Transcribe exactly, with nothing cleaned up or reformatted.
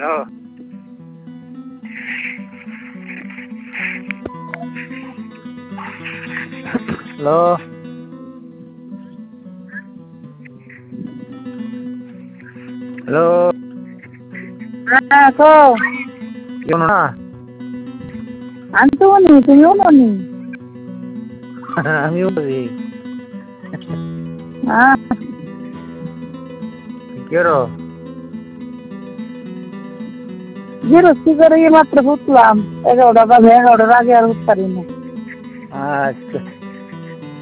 Hello. Hello. Hello. হ্যাঁ কও। কেউ না? আমি তো বলি তুমিও বলি। আমিও বলি। হ্যাঁ। কি করো? গৃহস্থী করে মাত্র উঠলাম, এগারোটা বাজে, এগারোটার আগে আর উঠতে পারি না। আচ্ছা।